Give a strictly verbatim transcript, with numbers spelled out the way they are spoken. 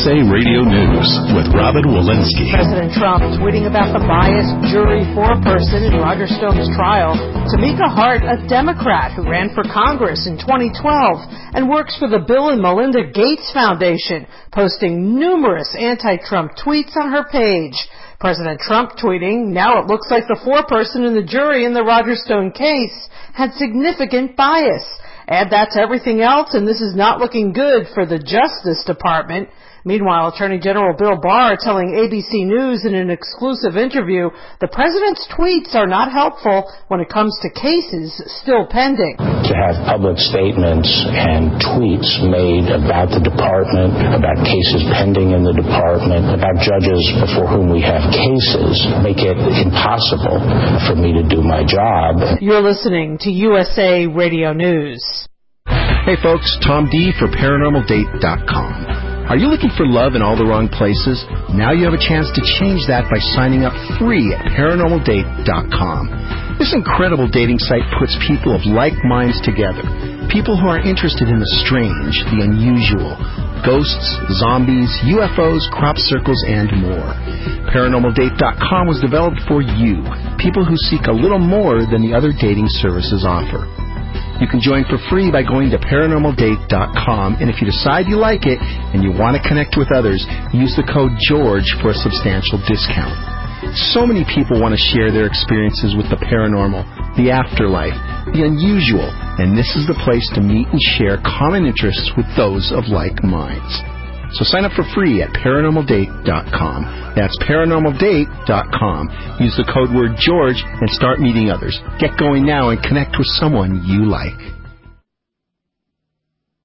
A Radio News with Robin Walensky. President Trump tweeting about the biased jury foreperson in Roger Stone's trial. Tamika Hart, a Democrat who ran for Congress in twenty twelve and works for the Bill and Melinda Gates Foundation, posting numerous anti-Trump tweets on her page. President Trump tweeting, now it looks like the foreperson in the jury in the Roger Stone case had significant bias. Add that to everything else, and this is not looking good for the Justice Department. Meanwhile, Attorney General Bill Barr telling A B C News in an exclusive interview the president's tweets are not helpful when it comes to cases still pending. To have public statements and tweets made about the department, about cases pending in the department, about judges before whom we have cases, make it impossible for me to do my job. You're listening to U S A Radio News. Hey folks, Tom D for Paranormal Date dot com. Are you looking for love in all the wrong places? Now you have a chance to change that by signing up free at Paranormal Date dot com. This incredible dating site puts people of like minds together. People who are interested in the strange, the unusual, ghosts, zombies, U F Os, crop circles, and more. Paranormal Date dot com was developed for you, people who seek a little more than the other dating services offer. You can join for free by going to Paranormal Date dot com, and if you decide you like it and you want to connect with others, use the code GEORGE for a substantial discount. So many people want to share their experiences with the paranormal, the afterlife, the unusual, and this is the place to meet and share common interests with those of like minds. So sign up for free at Paranormal Date dot com. That's Paranormal Date dot com. Use the code word George and start meeting others. Get going now and connect with someone you like.